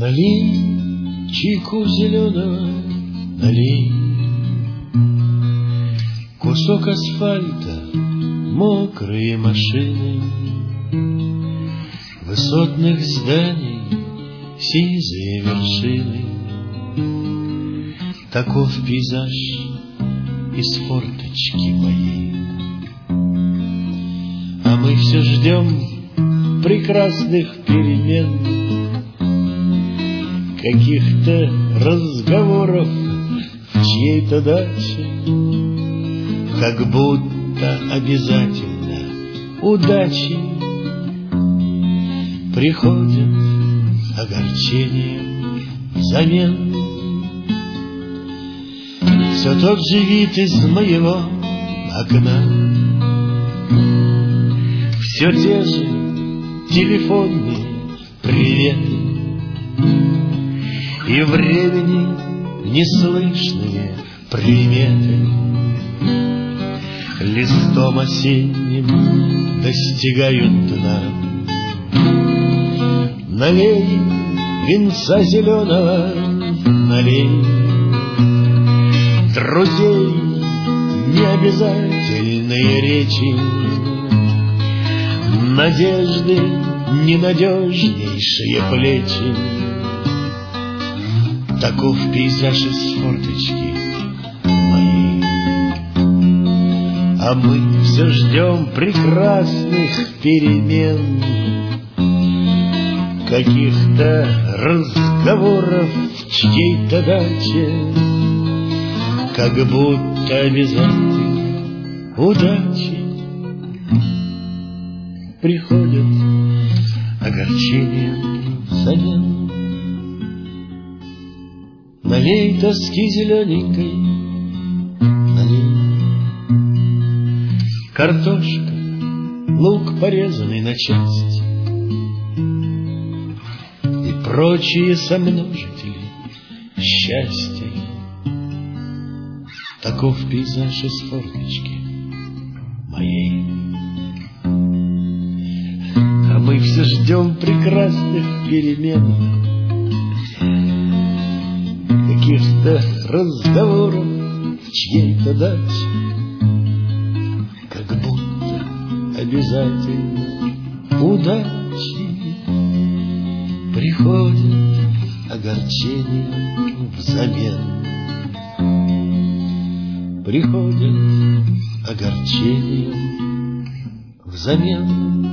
Налей чайку зеленого, налей. Кусок асфальта, мокрые машины, высотных зданий сизые вершины. Таков пейзаж из форточки моей. А мы все ждем прекрасных перемен, каких-то разговоров в чьей-то даче, как будто обязательно удачи приходят огорчением взамен. Все тот же вид из моего окна, все те же телефонные приветы и времени неслышные приметы. Листом осенним достигают дна. Налей винца зеленого, налей. Друзей необязательные речи, надежды ненадежнейшие плечи. Таков пейзаж из форточки моей. А мы все ждем прекрасных перемен, каких-то разговоров в чьей-то даче, как будто обязательно удачи приходят огорчением взамен. Налей тоски зелененькой, налей. Картошка, лук порезанный на части и прочие сомножители счастья. Таков пейзаж из форточки моей. А мы все ждем прекрасных перемен, каких-то разговоров в чьей-то даче, как будто обязательно удачи приходит огорчением взамен. Приходит огорчением взамен.